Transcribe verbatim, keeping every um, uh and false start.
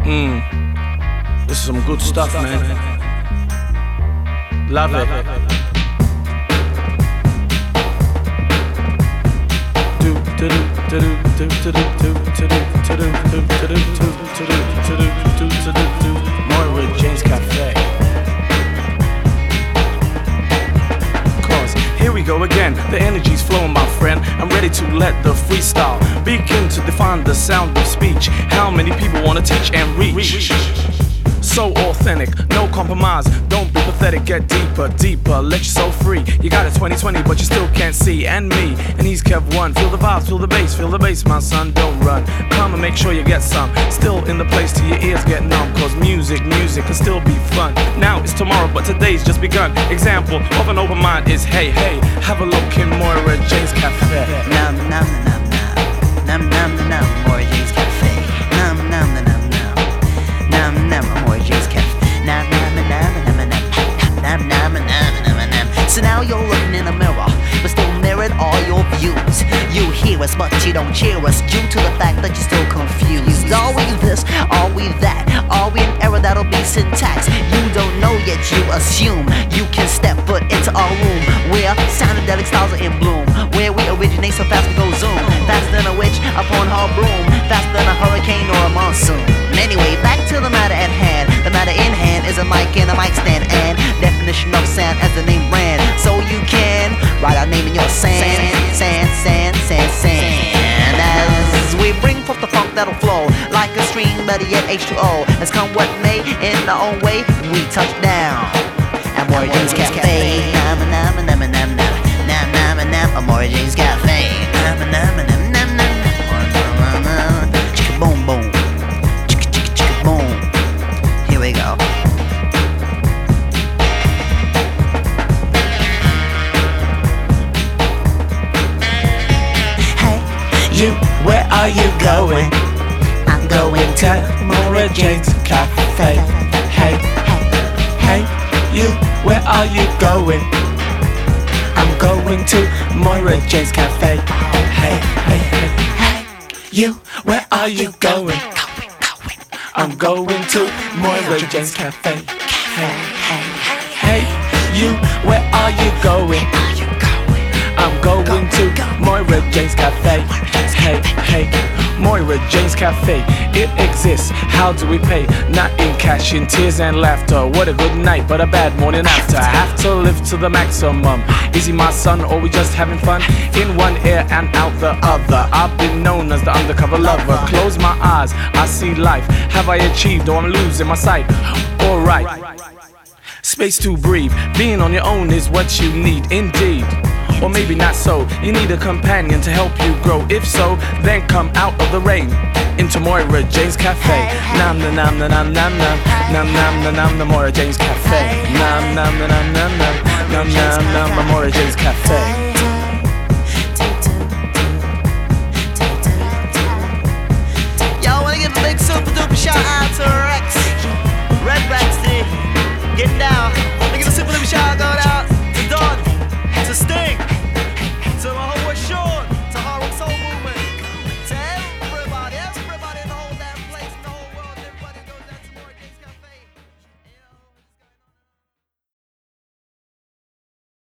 Mmm, this is some good stuff, man. Love it. Do do do do do do do do do do do do do do. Moira Jane's Cafe. Here we go again, the energy's flowing, my friend. I'm ready to let the freestyle begin to define the sound of speech. How many people wanna teach and reach? So authentic, no compromise. Don't be pathetic, get deeper, deeper. Let your soul free. You got it twenty twenty, but you still can't see. And me, and he's Kev One. Feel the vibes, feel the bass, feel the bass, my son. Don't run. Come and make sure you get some. Still in the place till your ears get numb. Cause music, music can still be fun. Now it's tomorrow, but today's just begun. Example of an open mind is hey, hey. Have a look in Moira Jane's Cafe. Num num num num num num num Moira Jane's Cafe. Num num num num num num Moira Jane's Cafe. Num num num num num num num num num num. So now you're looking in the mirror, but still mirrored all your views. You hear us, but you don't cheer us due to the fact that you're still confused. Are we this? Are we that? Are we an error that'll be syntax? You don't know yet, you assume you can step foot into our room where soundedelic styles are in bloom, where we originate so fast we go zoom, faster than a witch upon her broom, faster than a hurricane or a monsoon. Anyway, back to the matter at hand. The matter in hand is a mic and a mic stand, and definition of sound as the name brand. So you can write our name in your sand, sand, sand, sand, sand. As we bring forth the funk that'll flow like a stream, better yet H two O. Has come what may, in our own way, we touch down at Moira Jane's Cafe. Nam nam nam nam nam nam nam nam Moira Jane's Cafe. Nam nam nam nam nam. Chicka boom boom, chicka chicka chicka boom. Here we go. Hey, you, where are you going? I'm going to Moira Jane's Cafe. Hey, hey, you, where are you going? I'm going to Moira Jane's Cafe. Hey, hey, hey, hey, you, where are you going? I'm going to Moira Jane's Cafe. Hey, hey, hey, you, where are you going? I'm going to Moira Jane's Cafe. Hey, hey, Moira Jane's Cafe. It exists, how do we pay? Not in cash, in tears and laughter. What a good night, but a bad morning after. Have to live to the maximum. Is he my son, or we just having fun? In one ear and out the other. I've been known as the undercover lover. Close my eyes, I see life. Have I achieved, or I'm losing my sight? Alright, space to breathe. Being on your own is what you need, indeed. Or maybe not so, you need a companion to help you grow. If so, then come out of the rain into Moira Jane's Cafe. Nam na nam na nam nam nam nam nam na nam na Moira Jane's Cafe. Nam nam na nam nam nam nam nam nam Moira Jane's Cafe.